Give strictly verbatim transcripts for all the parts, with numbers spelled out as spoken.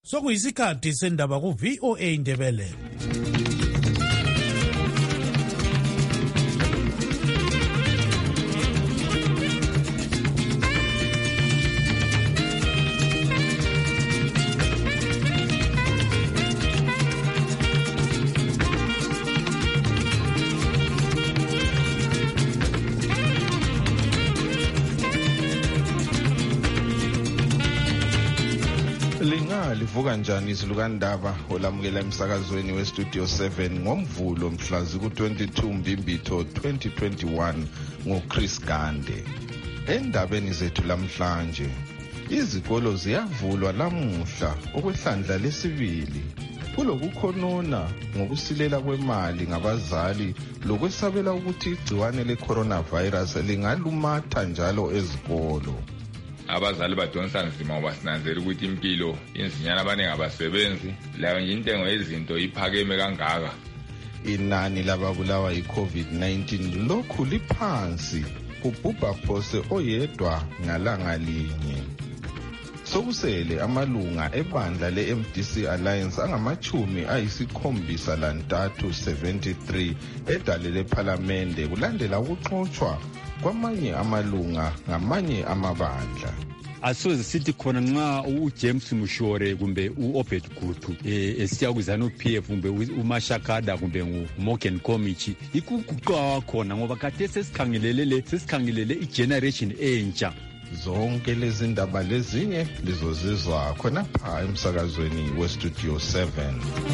sokuyisikhathi sendaba ku-V O A Indebele. Livuka njani izilukandaba olamukela emsakazweni westudio seven ngomvulo mhlazi ku-twenty-two Mbimbitho twenty twenty-one ngoChris Gande. Endabeni zethu lamhlanje, izikolo ziyavulwa lamuhla okwehlandla lesibili kulokukhonona ngokusilela kwemali ngabazali lokwesabela ukuthi igciwane le-coronavirus lingalumatha njalo ezikolo. Abazali badonsa nzima ngoba sinanzela ukuthi impilo inzinyana abaningi abasebenzi, layo nje intengo yezinto iphakeme kangaka. Inani lababulawa yi-COVID nineteen lokhu liphansi, kubhubha phose oyedwa ngalanga linye. Sokusele amalunga ebandla le-M D C Alliance angamachumi ayisikhombisa lantathu seventy-three edalele parliamente kulandela ukuxoxwa kwamanye amalunga ngamanye amabandla. Asoze sithi khona nxa uJames Mushore kumbe uObed Gutu eh esiya kuzana uP F kumbe uMashakada kumbe uMorgan Komichi ikuguqwa khona ngoba kade sesikhangelelele sesikhangelele igeneration entsha. Zonke lezi ndaba lezinye lizozizwa khona pha emsakazweni westudio seven.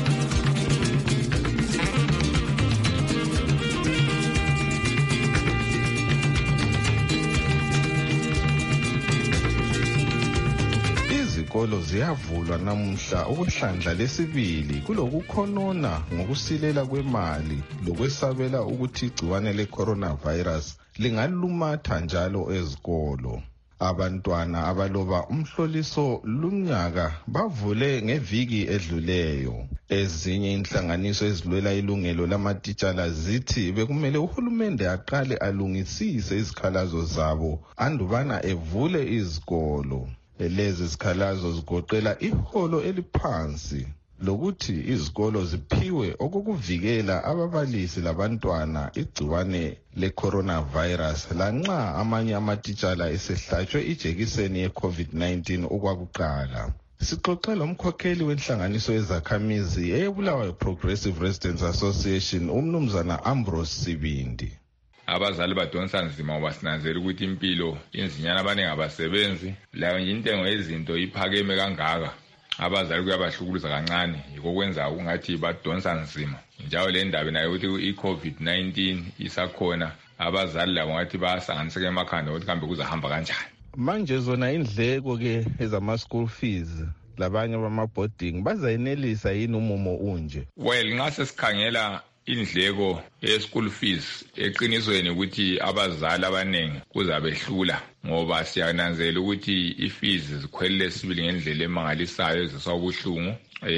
Izikolo ziyavulwa namuhla okwehlandla lesibili kulokukhonona ngokusilela kwemali lokwesabela ukuthi igciwane le-coronavirus lingalumatha njalo ezikolo. Abantwana abaloba umhloliso lunyaka bavule ngeviki edluleyo. Ezinye inhlanganiso ezilwela ilungelo lamatitshala zithi bekumele uhulumende aqale alungisise izikhalazo zabo andubana evule izikolo. Lezi zikhalazo zigoqela iholo eliphansi lokuthi izikolo ziphiwe okukuvikela ababalisi labantwana igciwane le-coronavirus lanxa amanye amatitshala esehlatshwe ijekiseni ye-COVID nineteen okwakuqala. Sixoxela umkhokheli wenhlanganiso yezakhamizi eyebulawayo Progressive Residents Association umnumzana Ambrose Sibindi. Abazali badonsa nzima ngoba sinanzela ukuthi impilo inzinyana abaningi abasebenzi, layo nje intengo yezinto iphakeme kangaka. Abazali kuyabahlukuluza kancane yiko kwenza ungathi badonsa nzima. Njalo le ndaba nayo ukuthi i-COVID nineteen isakhona, abazali labo ngathi basanganiseke emakhanda ukuthi kambe kuzahamba kanjani. Manje zona indleko ke ezama school fees labanye bama boarding bazayenelisa yini umumo unje? Well, nxa sesikhangela indleko ye-school fees eqinisweni ukuthi abazali abaningi kuzabehlula ngoba siyananzela ukuthi i-fees zikhwelile sibili ngendlela emangalisayo eziswa ubuhlungu.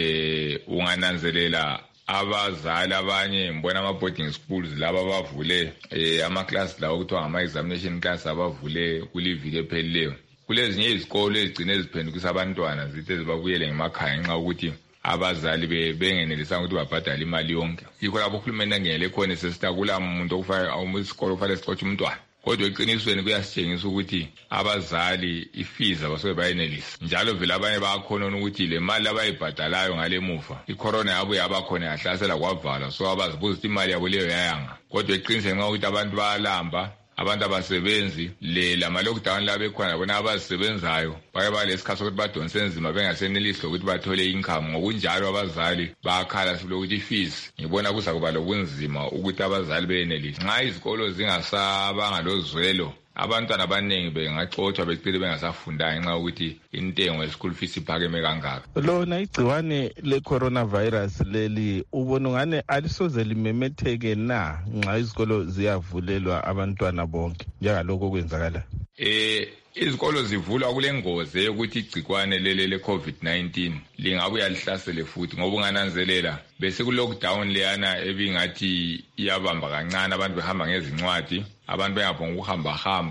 Eh ungananzelela abazali abanye mbona ama-boarding schools laba bavule eh ama-class lawo kuthiwa ngama-examination class abavule kuliviki ephelileyo. Kulezinye izikolo ezigcine eziphendukisa abantwana zithi zibabuyele ngemakhaya nxa ukuthi abazali bengenelisa ukuthi babhadale imali yonke. Yikho lapho uhulumeni angele khona sesitakula umuntu okufanele isikolo kufanele sixotshe umntwana. Kodwa eqinisweni kuyasitshengisa ukuthi abazali ifees abasobe bayenelisa. Njalo vele abanye bayakhona ukuthi le mali abayibhadalayo ngale muva icorona yabo yabakhona yahlasela kwavala, so abazibuza ukuthi imali yabo leyo yayanga. Kodwa eqinisweni nxa ukuthi abantu bayalamba, abantu abasebenzi le lama lockdown la bekhona bona abazisebenzayo bake balesikhathi sokuthi badonse nzima bengasenelisi ukuthi bathole income. Ngokunjalo abazali bayakhala silokuthi ifees ngibona kuzakuba lobunzima ukuthi abazali beyenelise. Nxa izikolo zingasabanga lozwelo, abantwana abaningi bengaxothwa becile bengasafundanga ngenxa ukuthi intengo ye-school fees iphakeme kangaka. Lona igciwane le-coronavirus leli ubona ngane alisoze limemetheke na nxa izikolo ziyavulelwa abantwana bonke njengalokho okwenzakala? Eh izikolo zivulwa kule ngozi yokuthi igcikwane lele le-COVID nineteen lingabuya lihlasele futhi ngoba ungananzelela bese ku-lockdown leyana ebingathi iyabamba kancane, abantu behamba ngezincwadi, abantu bengabonga ukuhamba hamba.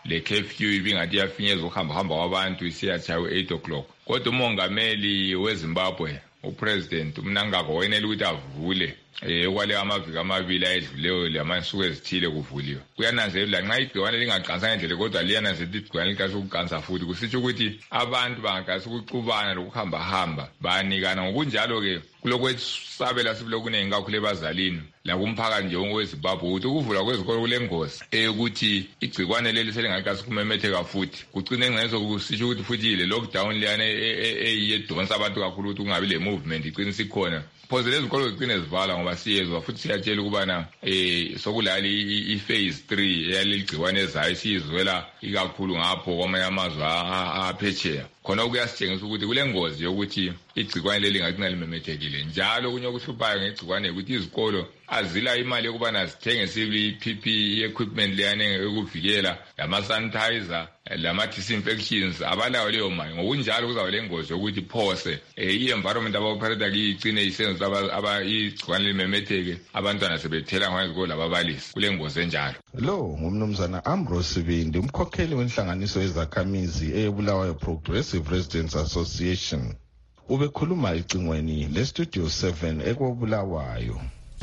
le curfew ibingathi yafinyeza ukuhamba hamba kwabantu isiyachayo eight o'clock. Kodwa umongameli weZimbabwe upresident uMnangagwa wenele ukuthi avule eh kwale amaviki amabili ayedluleyo lamansuku ezithile kuvuliwe. Kuyananzelela nxa igciwane lingaqansa ngendlela kodwa liyananzelela igciwane likase ukuqansa futhi kusitsho ukuthi abantu bangakase ukuxubana lokuhamba hamba bayanikana. Ngokunjalo ke kulokwesabela sibilo kuningi kakhulu ebazalini lakumphakathi nje weZimbabwe ukuthi ukuvula kwezikolo kulengozi eyokuthi igciwane leli selingaqase kumemetheka futhi kugcine engcezo kusitsho ukuthi futhi le lockdown leyana eyedonsa abantu kakhulu ukuthi kungabi le movement igcine sikhona. Phoze lezikolo zigcine zivala ngoba siyezwa futhi siyatshela ukubana eh sokulali iphase three eyaleli gciwane ezayo siyizwela ikakhulu ngapho kwamanye amazwe aphetsheya. Khona kuyasitshengisa ukuthi kulengozi yokuthi igciwane leli ngacina limemethekile. Njalo kunye okuhluphayo ngegciwane ukuthi izikolo azila imali yokubana zithenge sibi P P E equipment leyane ekuvikela lama sanitizer lama disinfections abalayo leyo mali. Ngokunjalo kuzaba lengozi yokuthi phose i-environment abaoperator igcine isenza aba igciwane limemetheke abantwana sebethela ngezikolo lababalisi kulengozi enjalo. Lo ngumnumzana Ambrose Sibindi umkhokheli wenhlanganiso yezakhamizi eyeBulawayo Progressive Residents Association. Ubekhuluma icingweni le Studio seven ekobulawayo.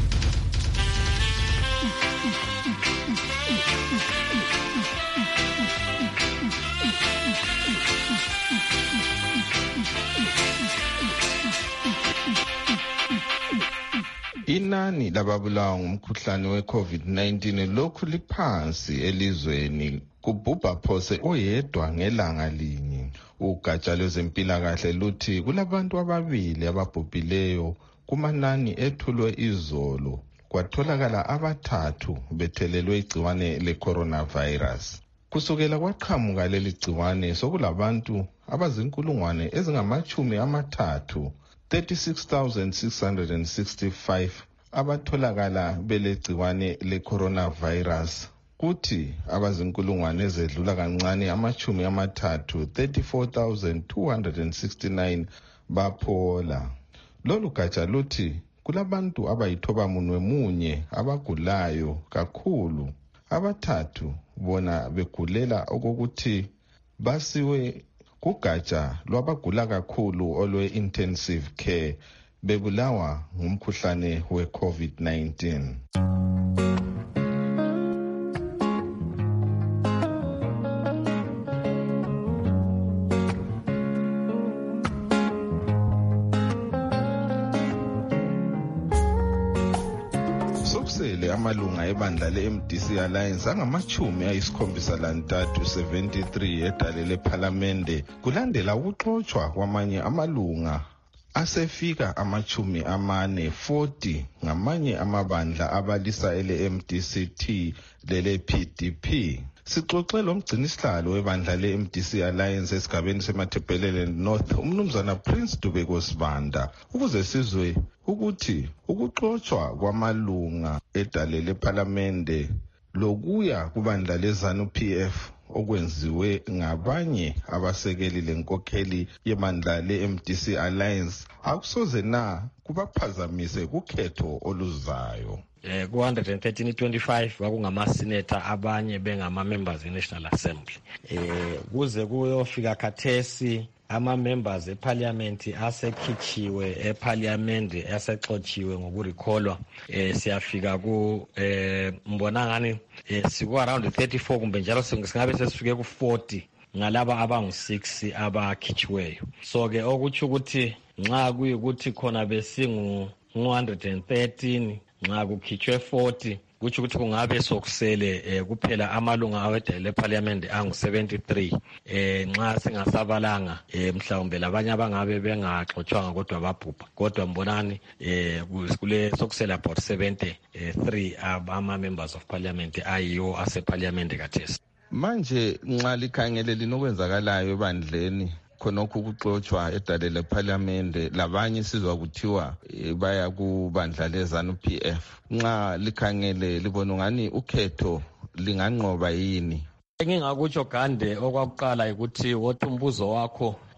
Inani lababulawa ngumkhuhlane we-COVID nineteen lokhu liphansi elizweni kubhubha phose oyedwa ngelanga linye. Ugatsha lwezempilakahle luthi kulabantu ababili ababhubhileyo kumanani ethulwe izolo kwatholakala abathathu bethelelwe igciwane le-coronavirus. Kusukela kwaqhamuka leli gciwane sokulabantu abazinkulungwane ezingamachumi amathathu thirty-six thousand six hundred sixty-five abatholakala belegciwane le-coronavirus. Kuthi abazinkulungwane ezedlula kancane amachumi amathathu thirty-four thousand two hundred sixty-nine baphola. Lolu gatsha luthi kulabantu abayithoba munwe munye abagulayo kakhulu. Abathathu bona begulela okokuthi basiwe kugatsha lwabagula kakhulu olwe-intensive care bebulawa ngumkhuhlane we-COVID nineteen. Sokusele amalunga ebandla le-M D C Alliance angamachumi ayisikhombisa lantathu seventy-three edalele phalamende kulandela ukuxotshwa kwamanye amalunga asefika amachumi amane forty ngamanye amabandla abalisa ele-M D C T lele P D P. Sixoxe lo mgcinisihlalo webandla le-M D C Alliance esigabeni seMathebhelele North umnumzana Prince Dubeko Sibanda ukuze sizwe ukuthi ukuxotshwa kwamalunga edalele phalamende lokuya kubandla leZANU P F okwenziwe ngabanye abasekeli lenkokheli yebandla le-M D C Alliance akusoze na kubaphazamise kukhetho oluzayo. Eh ku one thirteen twenty-five wakungama-senator abanye bengama-members e-National Assembly. Eh kuze kuyofika khathesi ama-members eparliament asekhichiwe eparliament asexotshiwe ngokurekholwa eh siyafika ku eh mbona ngani eh siku around thirty-four kumbe njalo singabe sesifike ku forty ngalaba abangu six abakhichiweyo. So ke okuthi ukuthi nxa kuyikuthi khona besingu one thirteen nxa kukhitshwe forty kuthi ukuthi kungabe sokusele eh, kuphela amalunga awedele parliament angu seventy-three eh nxa singasabalanga eh, mhlawumbe labanye abangabe bengaxoxwanga kodwa babhubha kodwa mbonani eh kule sokusele about seventy-three ama members of parliament ayiyo ase parliament kathesi. Manje nxa likhangele linokwenzakalayo ebandleni khonokho ukuxotshwa edalele parliament labanye sizwa kuthiwa e, baya kubandla leZANU P F nxa likhangele libona ngani ukhetho linganqoba yini? Engingakutsho Gande okwakuqala ukuthi wothi umbuzo wakho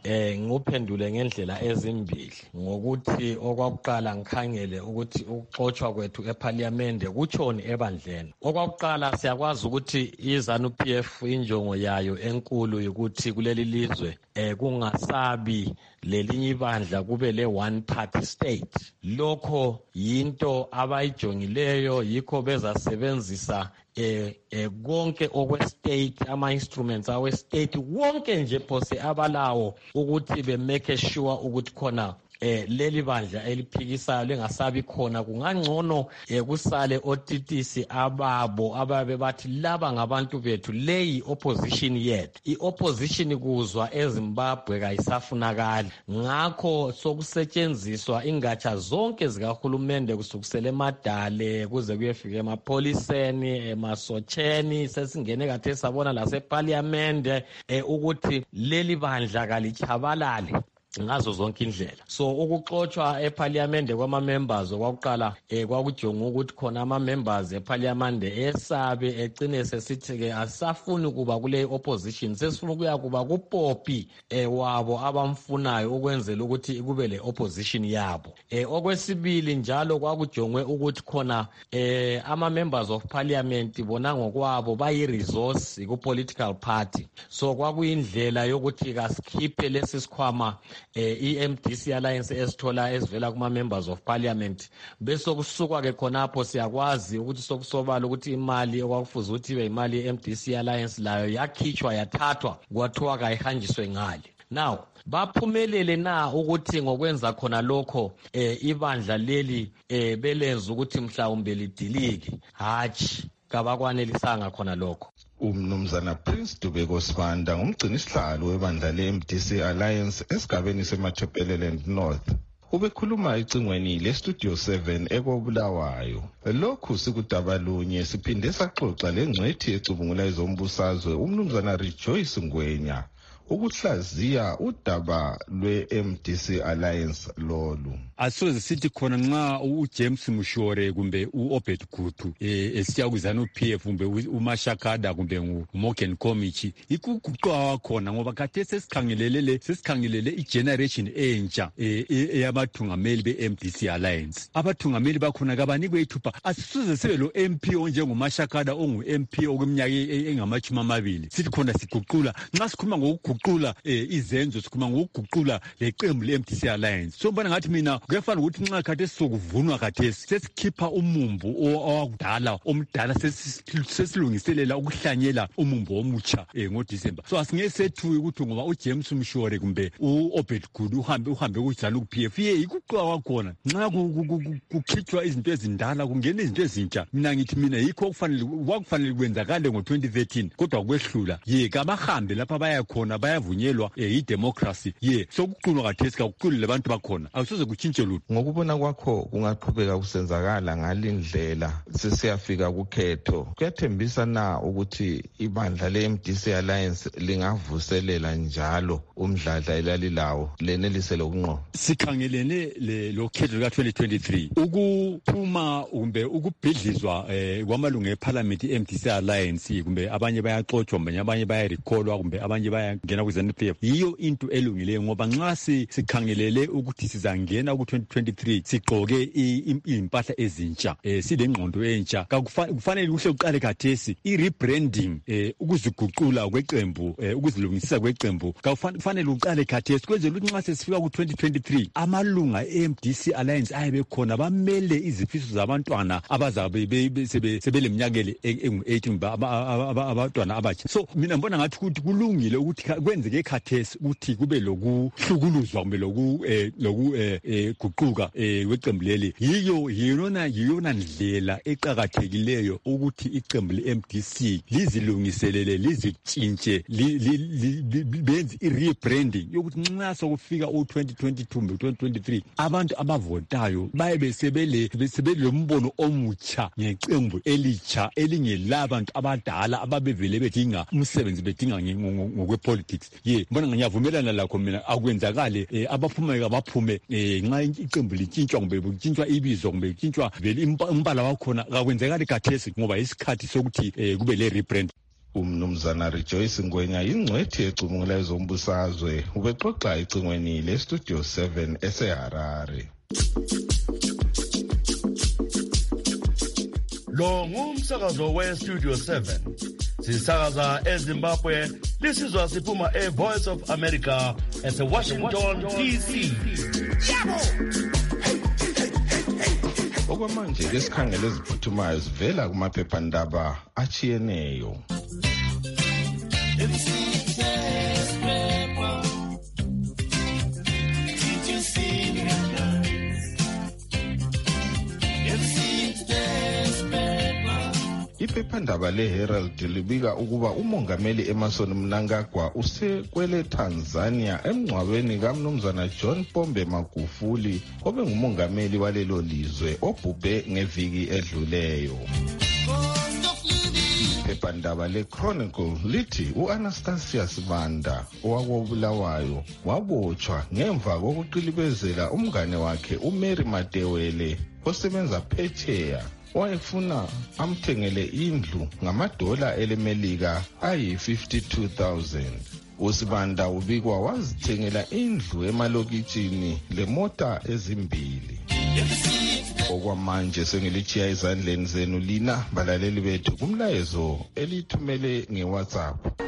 eh nguphendule ngendlela ezimbili ngokuthi okwakuqala ngikhangele ukuthi ukuxoxwa kwethu eParliament kuchoni ebandleni. Okwakuqala siyakwazi ukuthi iZANU-P F injongo yayo enkulu ukuthi kuleli lizwe eh kungasabi lelinye ibandla kube le one party state. Lokho yinto abayijongileyo, yikho bezasebenzisa eh eh konke okwe state, ama instruments awe state wonke nje phose abalawo ukuthi be make sure ukuthi khona eh leli bandla eliphikisayo lengasabi khona. Kungangcono eh kusale otitisi ababo ababe bathi laba ngabantu bethu, leyi opposition yethu. I-opposition kuzwa eZimbabwe kayisafunakali, ngakho sokusetshenziswa ingatsha zonke zikahulumende kusukisela emadale kuze kuyefika emapholiseni, emasotsheni, sesingene kade sabona laseParliament eh ukuthi leli bandla kalichabalale ngazo zonke indlela. So ukuxoxwa eParliament kwama members okwakuqala eh kwakujonga ukuthi khona ama members eParliament esabe egcine sesithi ke asafuni kuba kule opposition, sesifuna kuya kuba kuPopi eh wabo abamfunayo ukwenzela ukuthi kube le opposition yabo. Eh okwesibili njalo kwakujongwe ukuthi khona eh ama members of Parliament bona ngokwabo bayi resource ku political party. So kwakuyindlela yokuthi kasikhiphe lesi sikhwama eh i-M D C Alliance esithola esivela kuma members of Parliament, bese kusuka ke khonapho siyakwazi ukuthi sokusobala ukuthi imali okwakufuza ukuthi ibe imali ye-M D C Alliance layo yakhitshwa yathathwa kwathiwa kayihanjiswe ngale. Now baphumelele na ukuthi ngokwenza khona lokho eh ibandla leli eh belenza ukuthi mhlawumbe lidilike? Hatshi, kabakwanelisanga khona lokho. Umnumzana Prince Dubeko Sibanda ngumgcini isihlalo webandla le-M D C Alliance esigabeni seMatabeleland North. Ubekhuluma ecingweni le-Studio seven ekobulawayo. Lokhu sikudabalunye siphinde saxoxa lengcwethi ecubungula ezombusazwe umnumzana Rejoice Ngwenya ukuhlaziya udaba lwe-M D C Alliance lolu. Asoze sithi khona nxa uJames Mushore kumbe uObed Gutu eh esiya kuZANU-P F kumbe uMashakada kumbe nguMorgan Komichi ikuguqwa khona ngoba kade sesikhangelele sesikhangelele igeneration entsha eyabathungameli be-M D C Alliance. Abathungameli bakhona kabanikwe ithupa, asisoze sibe lo M P onjengomashakada ongu-M P okweminyaka engamachumi amabili. Sithi khona siguqula nxa sikhuluma ngokuguqula izenzo, sikhuluma ngokuguqula leqembu le-M D C Alliance. So mbona ngathi mina kuyafana ukuthi nxa khathesi sokuvunwa khathesi sesikhipha umumbu owakudala omdala sesilungiselela ukuhlanyela umumbu omutsha ngoDisemba. So asingeke sethuke ukuthi ngoba uJames Mshore kumbe uObed Gutu uhambe uhambe kuZANU-P F ye ikuqwa kwakhona nxa kukhitshwa izinto ezindala kungena izinto ezintsha. Mina ngithi mina yikho okufanele kwakufanele kwenzakale ngo twenty thirteen kodwa kwehlula ye kabahambe lapha baya khona bayavunyelwa idemocracy ye sokuqulwa khathesi kakuqulile abantu bakhona awusoze kutshintshe lutho. Ngokubona kwakho kungaqhubeka kusenzakala ngalindlela sesiyafika kukhetho, kuyathembisa na ukuthi ibandla le-M D C Alliance lingavuselela njalo umdladla elalilawo lenelise lokunqoba? Sikhangelene lo khetho ka twenty twenty-three ukuphuma kumbe ukubhidlizwa kwamalungu eParliament i-M D C Alliance kumbe abanye bayaxoxwa kumbe abanye bayarecallwa kumbe abanye bayangena kuZANU-P F yiyo into elungileyo ngoba nxa sikhangelele ukuthi sizangena ku twenty twenty-three sigqoke impahla ezintsha silengqondo entsha kufanele kuhle uqale khathesi i-rebranding ukuziguqula kweqembu ukuzilungisisa kweqembu kufanele uqale khathesi kwenzela ukuthi nxa sesifika ku twenty twenty-three amalunga e-M D C Alliance ayabe khona bamele izifiso zabantwana abazabe sebeleminyaka engu-eighteen abantwana abatsha. So mina mbona ngathi ukuthi kulungile ukuthi kwenzeke khathesi ukuthi kube lokuhlukuluzwa kumbe loku loku guquka weqembu leli. Yiyo yiyona yiyona ndlela eqhakathekileyo ukuthi iqembu le-M D C lizilungiselele lizitshintshe benze i-rebranding yokuthi nxa sokufika u twenty twenty-two kumbe twenty twenty-three abantu abavotayo baye sebele sebelombono omutsha ngeqembu elitsha elingelabantu abadala ababevele bedinga umsebenzi bedinga ngokwepolitics. Ye mbona ngiyavumelana lakho mina akwenzakale abaphumayo abaphume nxa iqembu litshintshwa kumbe litshintshwa ibizo kumbe litshintshwa vele umbala wakhona akwenzakale khathesi ngoba isikhathi sokuthi kube le rebrand. Umnumzana Rejoice Ngwenya ingcwethi ecubungula ezombusazwe ubexoxa ecingweni lestudio seven eseHarare. Lo ngumsakazo westudio seven. Sisakaza eZimbabwe, lisizwa siphuma eVoice of America ese Washington D C. Okwamanje lesikhangelo eziphuthumayo sivela kumaphephandaba achiyeneyo. Iphephandaba leHerald libika ukuba umongameli Emmerson Mnangagwa usekwele Tanzania emngcwabeni kaMnumzana John Pombe Magufuli obe ngumongameli walelo lizwe obhubhe ngeviki edluleyo. Iphephandaba leChronicle lithi uAnastasius Banda owakobulawayo wabotshwa ngemva kokuqilibezela umngane wakhe uMary Madewele osebenza phetsheya wayefuna amthengele indlu ngamadola elemelika ayi fifty-two thousand. Usibanda ubikwa wazithengela indlu emalokitshini lemota ezimbili. Okwamanje sengilichiya izandleni zenu lina balaleli bethu kumlayezo elithumele ngeWhatsApp.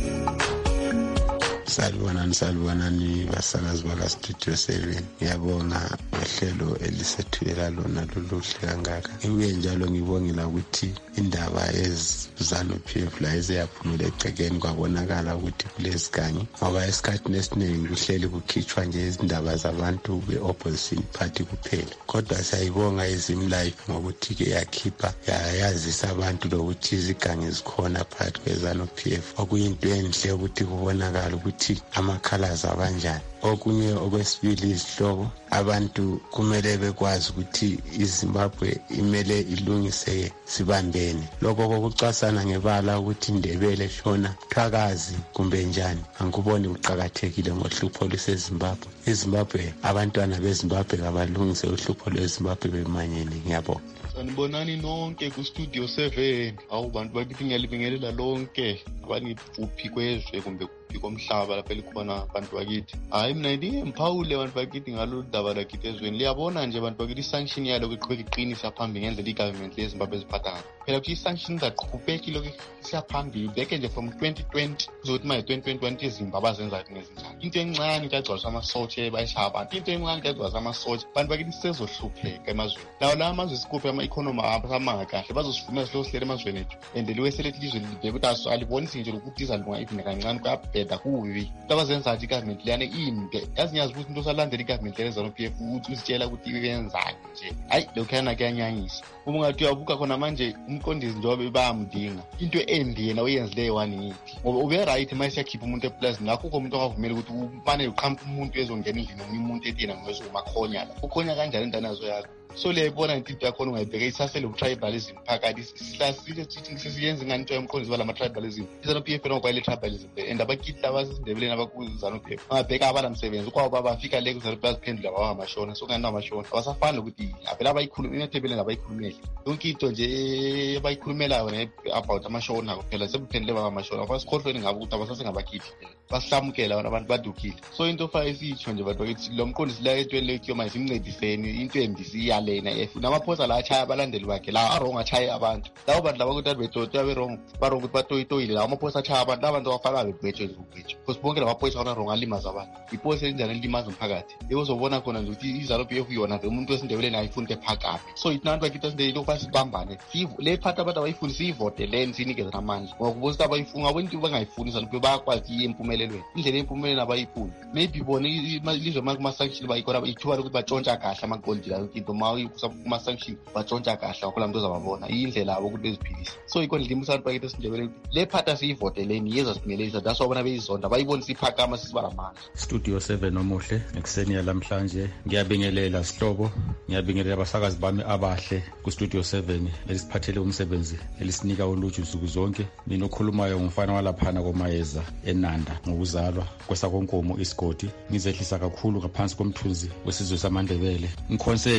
Salubonani salubonani basakazi baka Studio seven. Ngiyabonga ngohlelo elisethulela lona loluhle kangaka. Ngibuye njalo ngibongela ukuthi indaba ezizano P F la eziyaphumula egcekeni kwabonakala ukuthi kulesigangi ngoba esikhathini esiningi kuhleli kukhitshwa nje izindaba zabantu be-opposition party kuphela. Kodwa siyayibonga iZimlife ngokuthi ke yakhipha yazisa abantu lokuthi izigangi zikhona phakathi kwezano P F. Okuyinto enhle ukuthi kubonakala ukuthi amakhalaza abanjani. Okunye okwesibili izihloko abantu kumele bekwazi ukuthi iZimbabwe imele ilungise sibambene. Lokho kokucasana ngebala ukuthi Ndebele shona Qhakazi kumbe njani angikuboni kuqhakathekile ngohlupho lweZimbabwe. iZimbabwe abantwana beZimbabwe kabalungise uhlupho lweZimbabwe bemanyene. Ngiyabonga. Sanibonani nonke ku Studio seven. Awu bantu bakithi ngiyalibingelela lonke abaniphi kwezwe kumbe kuphi komhlaba lapha likhona abantu bakithi. Hayi mina ndiye mphawule abantu bakithi ngalolu daba lakithi ezweni. Liyabona nje abantu bakithi sanction yalo kuqhubeka iqinisa phambili ngendlela igovernment leZimbabwe eziphatha. Phela ukuthi sanction zaqhubeka lokho siyaphambili beke nje from twenty twenty kuzothi manje twenty twenty-one iZimbabwe azenza ngezinjani. Into encane kuyagcwalisa amasotshe bayishaya abantu. Into encane kuyagcwalisa amasotshe. Abantu bakithi sezohlupheka emazweni. Lawo la amazwe sikuphe ama-economy aphama kahle bazosifuna sihlosele emazweni ethu. And liweselethi lizwe libheke ukuthi alibonisi nje ukuthi izalunga ivine kancane kuyabheda kubi. Abazenza nje igovernment liyane imbe. Yazi ngiyazi ukuthi into osalandela igovernment lezano P F ukuthi uzitshela ukuthi iyenzani nje. Hayi lokho yana kuyanyanyisa. Uma ungathi uyabuka khona manje umqondisi njengoba bayamdinga. Into endi yena oyenzileyo one eighty. Ngoba ube right mase yakhipha umuntu eplaza ngakho umuntu ongavumeli ukuthi umane uqhampa umuntu ezongena endlini nomunye umuntu etina ngokumakhonya la. Ukhonya kanjani indanazo yakho? So leyibona into yakhona ungayibheka isasele utribalism phakathi sisasile sithi sisiyenza ngani into yomqondisi wala matribalism. Izano P F nokwayile tribalism and abakithi abasindebeleni abakuzano P F ngabheka abala msebenzi ukwawo bafika le kuzalo baziphendula bawa mashona so ngani namashona abasafani ukuthi avela abayikhuluma imathebeleni abayikhulumeli yonke into nje abayikhulumelayo ne about amashona kuphela sebuphendule bakamashona basikhohlweni ngabo ukuthi abasase ngabakithi basihlamukela abantu badukile. So into fa isitsho nje abantu bakithi lo mqondisi la etweni lekho manje imncediseni into endisiya lena if namaphosa la achaya abalandeli bakhe la wrong achaya abantu lawo bantu laba ukuthi betoti abe wrong ba wrong ukuthi batoyitoyile la amaphosa achaya abantu abantu bafaka bebheje ukubheje because bonke lamaphosa ona wrong alimaza abantu iphosa enjani limaza umphakathi yebo uzobona khona nje ukuthi izalo P F yona nje umuntu wesindebeleni ayifuni kephakathi. So ithantu bakithi sindebele lokho sibambane le phatha abantu abayifuni sivote leni sinikeze namandla ngokubuza ukuthi abayifuni abantu bangayifuni izalo P F bayakwazi impumelelweni indlela impumelelo abayifuni maybe bona ilizwe makuma sanction bayikora ithuba ukuthi batshontsha kahle amagold la into kuma sanction batshontsha kahle akho lamntu ozababona indlela abo ukuthi beziphilise. So ikho ndima usantu bakithi sindebele le phatha siyivoteleni yeza siphumelelisa that's why bona beyizonda bayibona siphakama sisibalamana. Studio seven omuhle ekseni yalamhlanje ngiyabingelela sihlobo ngiyabingelela abasakazi bami abahle ku Studio seven elisiphathele umsebenzi elisinika uluju nsuku zonke. Mina okhulumayo ngumfana walaphana komayeza eNanda ngokuzalwa kwesakonkomo isigodi ngizehlisa kakhulu ngaphansi komthunzi wesizwe samaNdebele ngikhonseni kakhulu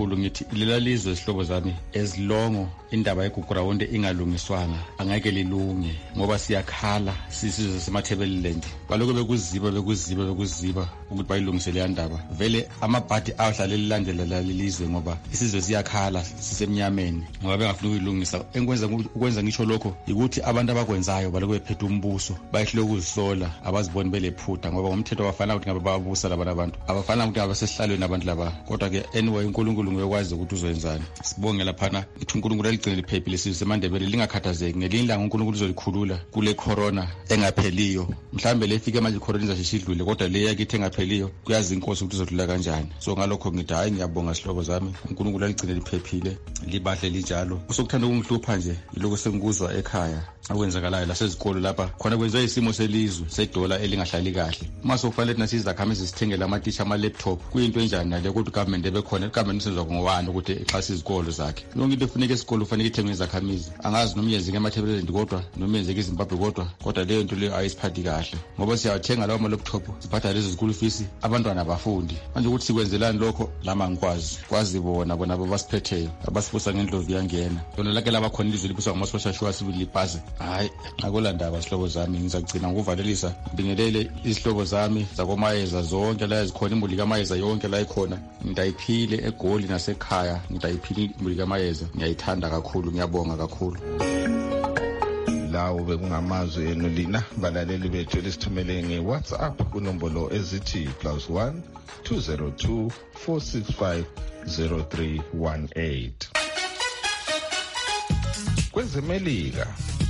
kakhulu ngithi lela lizwe sihlobo zami ezilongo indaba yeGugurawonde ingalungiswanga angeke lilunge ngoba siyakhala sisizwe semathebeleland baloko bekuziba bekuziba bekuziba ukuthi bayilungise le ndaba vele amabhadi ahlale lilandela lelizwe ngoba isizwe siyakhala sisemnyameni ngoba bengafuna ukuyilungisa engikwenza ukwenza ngisho lokho ukuthi abantu abakwenzayo baloko bephethe umbuso bayihloko ukuzisola abaziboni belephutha ngoba ngomthetho abafana ukuthi ngabe babusa labantu abantu abafana ukuthi abasesihlalweni abantu laba kodwa ke anyway uNkulunkulu nguyekwazi ukuthi uzowenzani sibonge laphana ithi uNkulunkulu aligcine liphephile sizwe semandebele lingakhathazeki ngelinye ilanga uNkulunkulu uzolikhulula kule corona engapheliyo mhlambe lefike manje corona izashishidlule kodwa le yakithi engapheliyo kuyazi inkosi ukuthi izodlula kanjani so ngalokho ngithi hayi ngiyabonga sihlobo zami uNkulunkulu aligcine liphephile libahle linjalo usokuthanda ukungihlupha nje iloko sengikuzwa ekhaya akwenzakalayo lasezikolo lapha khona kwenziwa isimo selizwe sedola elingahlali kahle mase kufanele nasizakhamisa sithengele amatisha ama laptop kuyinto enjani nale ukuthi government ebekhona government isenzwa ngowani ukuthi exhasa izikolo zakhe lonke into efuneka esikolo ufanele ithengwe izakhamizi angazi noma yenzeke emathebeleni kodwa noma yenzeke eZimbabwe kodwa kodwa leyo nto leyo ayisiphathi kahle ngoba siyathenga lawo ama laptop siphatha lezo school fees abantwana abafundi manje ukuthi sikwenzelani lokho lama ngikwazi kwazi bona bona abasiphetheyo abasibusa ngendlovu yangena yona lake labakhona ilizwe libuswa ngama-social sure civil lipaze hayi akulandaba sihlobo zami ngizagcina ngokuvalelisa ngibingelele izihlobo zami zakomayeza zonke la ezikhona imuli kamayeza yonke la ikhona ngidayiphile eGoli nasekhaya ngidayiphile imuli kamayeza ngiyayithanda kakhulu ngiyabonga kakhulu lawo bekungamazwi enu lina balaleli bethu elisithumele nge-WhatsApp kunombolo ezithi plus one two zero two four six five zero three one eight. Kwezemelika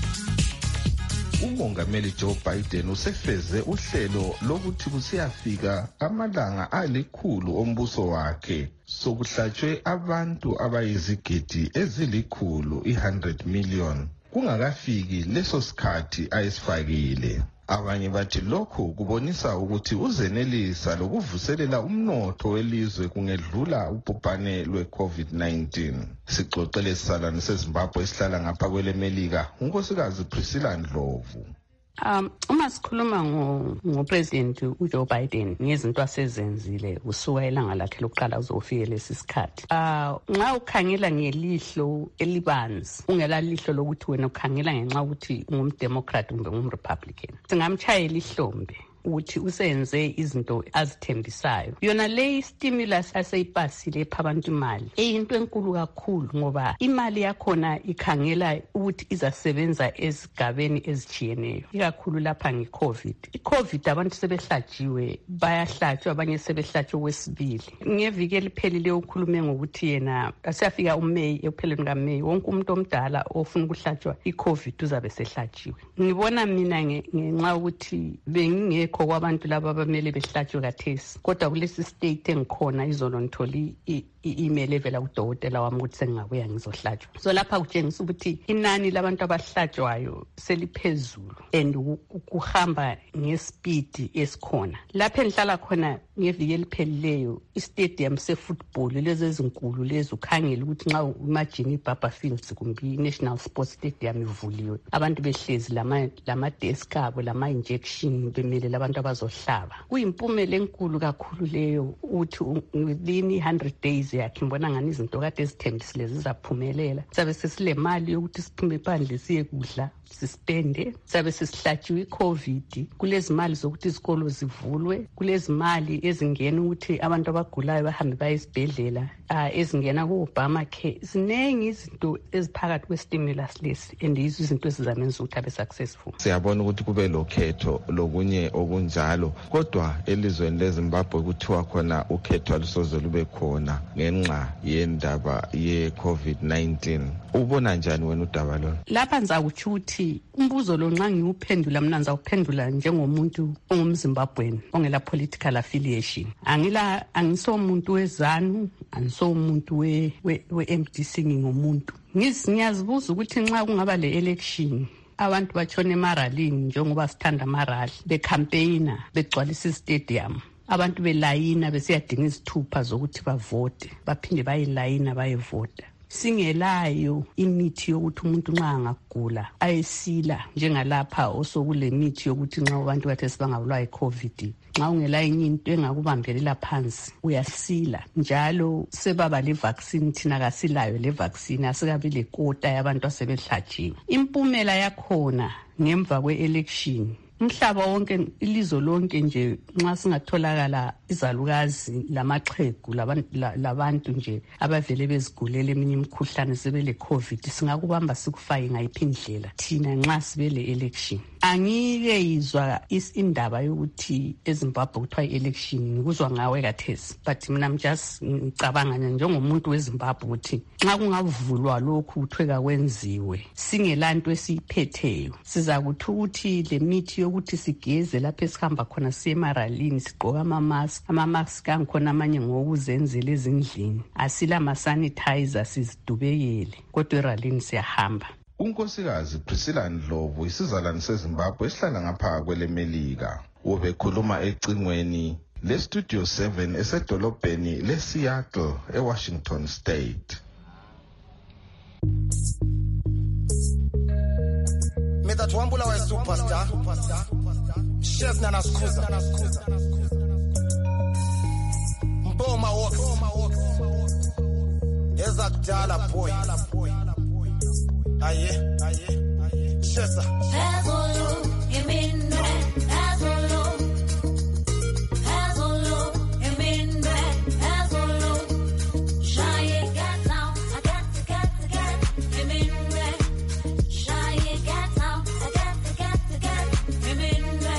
uMongameli Joe Biden usefeze uhlelo lokuthi kusiyafika amalanga alikhulu ombuso wakhe sokuhlatshwe abantu abayizigidi ezilikhulu i one hundred million kungakafiki leso sikhathi ayisifakile. Abanye bathi lokhu kubonisa ukuthi uzenelisa lokuvuselela umnotho welizwe kungedlula ubhubhane lwe-COVID nineteen. Sixoxele sisalane seZimbabwe esihlala ngapha kwelemelika unkosikazi Priscilla Ndlovu. Um uma sikhuluma ngo ngopresident uJoe Biden ngezinto asezenzile usuka elanga lakhe lokuqala uzofika lesisikhathi. Ah nxa ukhangela ngelihlo elibanzi ungela lihlo lokuthi wena ukhangela ngenxa ukuthi ungumdemocrat kumbe ungumrepublican. Singamchayela ihlombe ukuthi usenze izinto azithembisayo. Yona le stimulus aseyipasile phabantu imali eyinto enkulu kakhulu ngoba imali yakhona ikhangela ukuthi izasebenza ezigabeni ezijiyeneyo ikakhulu lapha ngeCovid. iCovid abantu sebehlajiwe bayahlatshwa abanye sebehlatshwe kwesibili. Ngeviki eliphelile ukhulume ngokuthi yena asiyafika uMay ekupheleni kaMay wonke umuntu omdala ofuna ukuhlatshwa iCovid uzabe sehlajiwe. Ngibona mina ngenxa ukuthi benginge kho kwabantu laba abamele behlatshwe kathesi kodwa kulesi state engikhona izolo ngitholi i-email evela kudokotela wami ukuthi sengingabuya ngizohlatshwa. So lapha kutshengisa ukuthi inani labantu abahlatshwayo seliphezulu and kuhamba ngespeed esikhona. Lapha engihlala khona ngeviki eliphelileyo istadium sefootball lezi ezinkulu lezi ukhangela ukuthi nxa imagine iBaba Fields kumbe iNational Sports Stadium ivuliwe abantu behlezi lama lama desk abo lama injection bemele abantu abazohlaba. Kuyimpumela enkulu kakhulu leyo uthi within one hundred days yakhe ngibona ngani izinto kade ezithembisile zizaphumelela. Sabe sesile mali yokuthi siphume phandle siye kudla sispende sabe sesihlatshiwe iCovid kulezi mali zokuthi izikolo zivulwe kulezi mali ezingena ukuthi abantu abagulayo bahambe baye esibhedlela uh, ezingena ku-Obama care zinengi izinto eziphakathi kwestimulus lesi and yizo izinto ezizamenza ukuthi abe successful. Siyabona ukuthi kube lokhetho lokunye okunjalo kodwa elizweni leZimbabwe kuthiwa khona ukhetho alusoze lube khona ngenxa yendaba ye-COVID nineteen. Ubona njani wena udaba lo? Lapha ngizakuthi ukuthi umbuzo lo nxa ngiwuphendula mina ngizawuphendula njengomuntu ongumZimbabwean ongela political affiliation. Angila angisomuntu wezanu angisomuntu we we M D C ngingomuntu. Ngizibuza ukuthi nxa kungaba le election abantu batshone emaralini njengoba sithanda amarali becampaigner begcwalisa istadium abantu belayina besiyadinga izithupha zokuthi bavote baphinde bayilayina bayevota. singelayo imithi yokuthi umuntu nxa angagula ayesila njengalapha osokule mithi yokuthi nxa abantu bathe sibangabulawa iCovid nxa ungela into engakubambelela phansi uyasila njalo sebaba le vaccine thina kasilayo le vaccine asikabi le kota yabantu asebehlatshiwe impumela yakhona ngemva kwe-election umhlaba wonke ilizwe lonke nje nxa singatholakala izalukazi lamaxhegu labantu nje abavele bezigulela eminye imikhuhlane sebele COVID singakubamba sikufake ngayiphi indlela thina nxa sibele election angike yizwa indaba yokuthi eZimbabwe kuthiwa i-election ngikuzwa ngawe kathesi but mina just ngicabanga njengomuntu weZimbabwe ukuthi nxa kungavulwa lokhu kuthweka kwenziwe singelanto esiphetheyo siza kuthi ukuthi le mithi ukuthi sigeze lapho esihamba khona siye emaralini sigqoka ama-mask ama-mask angikhona amanye ngokuzenzela ezindlini asila ama-sanitizer sizidubekele kodwa eralini siyahamba. Unkosikazi Priscilla Ndlovu isizalwane seZimbabwe esihlala ngapha kwelemelika ubekhuluma ecingweni le-Studio seven esedolobheni le-Seattle eWashington State. Metatwambula wa superstar Chef Nana Skuza Mboma Walks Eza kudala boy Aye, aye, Chesa Hazolo, Yeminwe, Hazolo Hazolo, Yeminwe, Hazolo Shaye got now, I got to, got to, got Yeminwe Shaye got now, I got to, got to, got Yeminwe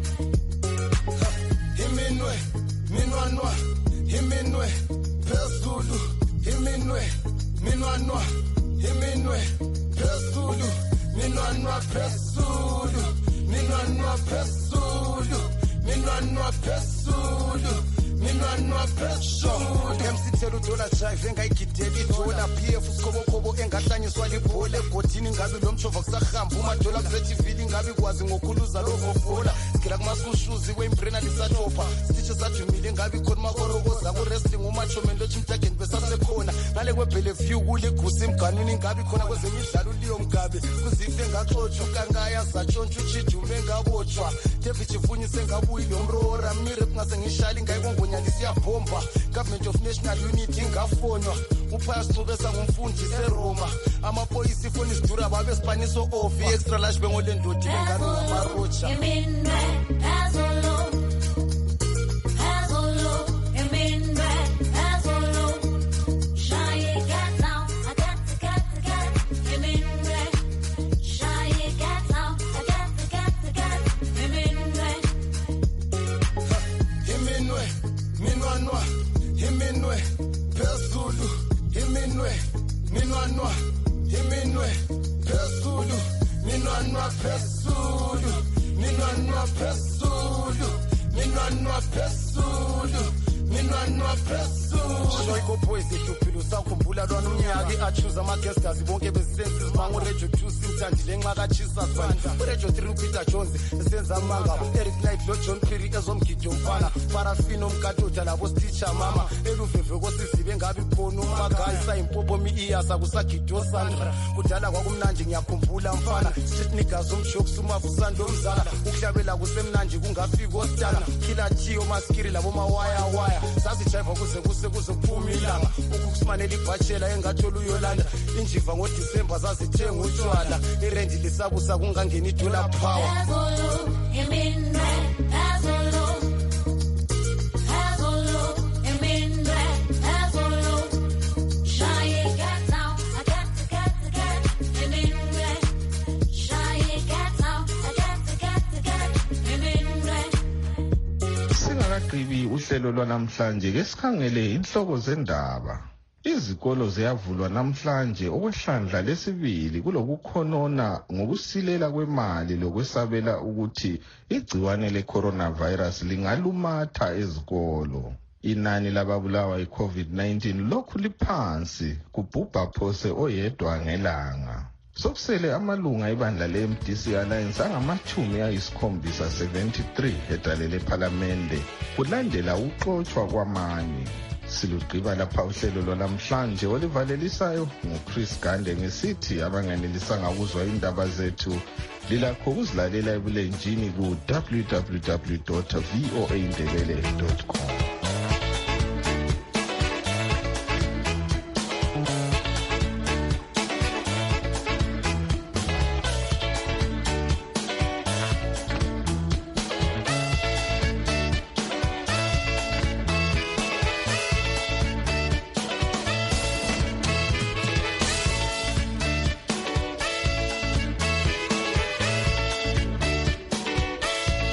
Yeminwe, Minwanwa Yeminwe, Pesulu Yeminwe, Minwanwa Yeminwe Pesulu, minwanwa pesulu, minwanwa pesulu, minwanwa pesulu, minwanwa pesulu. M C Telu dola drive engayigideli dola P F skobo kobo engahlanyiswa libhole godini ngabe lo mchova kusahamba umadola kuzetivili ngabe kwazi ngokhuluza lovofola sikela kumasushuzi weimbrena lisatopa stitches ajumile ngabe khona makorokoza ku wrestling umachomendo chimtageni besasekhona ngale kwebhele view kule gusi imganwini ngabe khona kwezemidlalo liyo mgabe kuzife ngaxotsho kangaya zatshontsha uchijume ngabotshwa David chifunyise ngabuyi lo mrora mire kungase ngishali ngayibongonya siyabomba government of national unity ngafonwa upastor besa ngumfundi seRoma amapolisi phone isidura babe spaniso off extra large bengole ndodi bengabe ngamarocha Yeminwe Hazolo Hazolo Yeminwe Hazolo Shaye got now I got to got to got Yeminwe Shaye got now I got to got to got Yeminwe Yeminwe Minwanwa Yeminwe Pesulu Yeminwe Minwanwa Yeminwe Pesulu Minwanwa Pesulu Minwanwa Pesulu Minwanwa Pesulu Minwanwa Pesulu Shoyiko boys ehlupilo sakhumbula lwana umnyaka achuza amaguesters bonke besenses mango radio two simthandile nxa kachisa sibanda radio three Peter Jones esenza amanga Eric Knight lo John Perry ezomgido mfana Parafino mkatota labo stitcher mama eluveve kosizibe ngabe khona umagayi sayimpopo mi iyasa kusagido Sandra kudala kwakumnanje ngiyakhumbula mfana street niggas umjokes umavusando umzala ukuhlabela kusemnanje kungafika ostana killer Gio maskiri labo mawaya waya sazi drive kuze kuse kuze kuphuma ilanga ukukusimanela ibhatshela engathola uyolanda injiva ngo December zazithenga utshwala irendi lisabusa kungangeni dollar power Hazolo Yeminwe Hazolo Hazolo Yeminwe Hazolo Shaye got now I got to got to got Yeminwe Shaye got now I got to got to got Yeminwe Singakagqibi uhlelo lwanamhlanje ke sikhangele inhloko zendaba. Izikolo ziyavulwa namhlanje okwehlandla lesibili kulokukhonona ngokusilela kwemali lokwesabela ukuthi igciwane le-coronavirus lingalumatha ezikolo. Inani lababulawa i-COVID nineteen lokhu liphansi kubhubha phose oyedwa ngelanga. Sokusele amalunga ibandla le-M D C Alliance angamachumi ayisikhombisa seventy-three edalele ephalamende kulandela ukuxotshwa kwamanye. Silugqiba lapha uhlelo lwanamhlanje olivalelisayo nguChris Gande ngesithi abanganelisanga ukuzwa indaba zethu lilakho ukuzilalela ebulenjini ku w w w dot v o a ndebele dot com.